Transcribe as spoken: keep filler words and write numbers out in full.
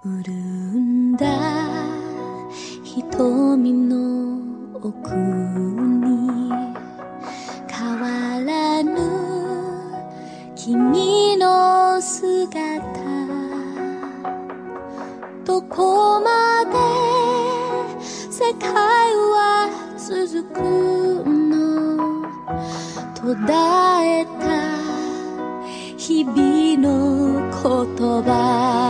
潤んだ瞳の奥に変わらぬ君の姿、どこまで世界は続くの、途絶えた日々の言葉